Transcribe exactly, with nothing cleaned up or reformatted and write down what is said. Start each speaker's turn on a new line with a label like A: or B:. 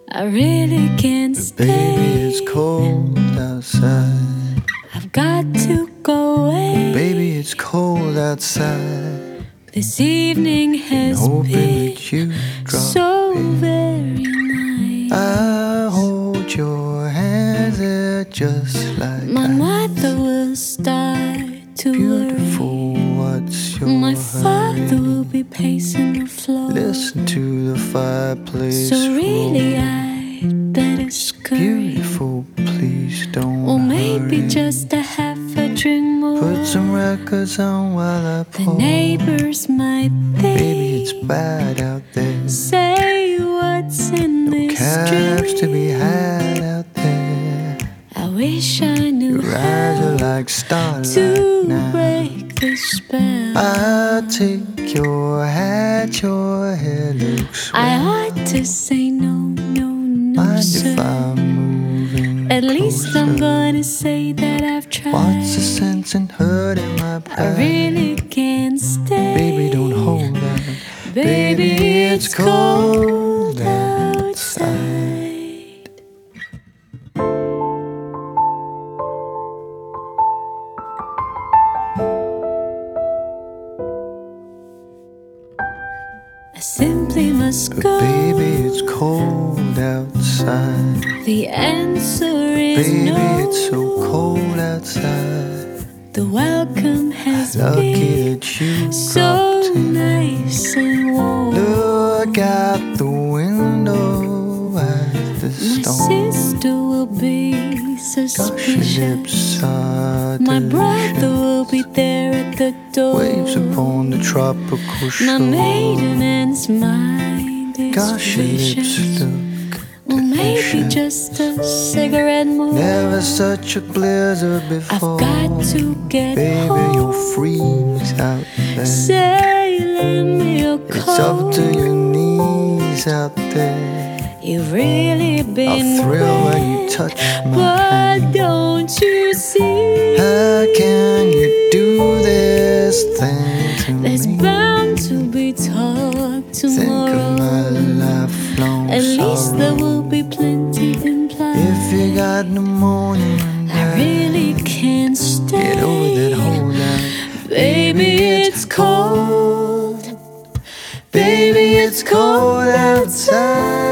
A: I really can't stay.
B: Baby, it's cold outside.
A: I've got to go away.
B: Baby, it's cold outside.
A: This evening has
B: Hoping
A: been
B: that you drop
A: so
B: in.
A: very nice.
B: I hold your hands there just like
A: My
B: I.
A: mother will start to
B: Beautiful,
A: worry.
B: what's your
A: My father
B: hurry?
A: will be pacing the floor.
B: Listen to the fireplace
A: So really
B: roar.
A: I'd better scurry.
B: Beautiful, please don't
A: Or maybe
B: hurry.
A: just a half a drink more.
B: Put some records on while I
A: The
B: pour.
A: neighbors might
B: Baby, it's
A: think,
B: bad out there.
A: say what's in
B: No
A: this
B: cabs to be
A: drink.
B: had out there.
A: I wish I knew
B: Your eyes are
A: how
B: like starlight
A: to
B: now.
A: break this spell.
B: I'll take your hat, your hair looks
A: I
B: swell.
A: ought to say no, no, no,
B: Mind
A: sir.
B: if I'm moving
A: At least
B: closer?
A: I'm gonna say that I've tried.
B: What's the sense in hurting my
A: I
B: pride?
A: really can't stay.
B: Baby, don't hold that.
A: Baby, it's cold outside. I simply must
B: But
A: go.
B: baby, it's cold outside.
A: The answer is
B: Baby,
A: no.
B: it's so cold outside.
A: The welcome has
B: Lucky
A: been
B: that you
A: so
B: dropped in.
A: nice and warm.
B: Look out the window at the
A: My
B: storm.
A: sister will be
B: Gosh, your
A: suspicious.
B: lips are
A: My brother
B: delicious.
A: will be there at the door.
B: Waves upon the tropical
A: My
B: shore.
A: maiden aunt's mind is
B: Gosh, your lips
A: vicious.
B: look
A: Or maybe
B: delicious.
A: just a cigarette more.
B: Never such a blizzard
A: I've
B: before.
A: got to get
B: Baby,
A: home.
B: you'll freeze out there.
A: Say, lend me your
B: It's
A: coat.
B: up to your knees out there.
A: You've really been
B: I'll thrill when you
A: great,
B: touch my
A: but
B: hand.
A: don't you see?
B: How can you do this thing to
A: There's
B: me?
A: bound to be talk
B: Think of my
A: tomorrow.
B: lifelong
A: At least there
B: sorrow.
A: will be plenty implied.
B: If you got pneumonia and
A: I really can't stay.
B: get over that whole lot.
A: Baby, it's cold.
B: Baby, it's cold outside.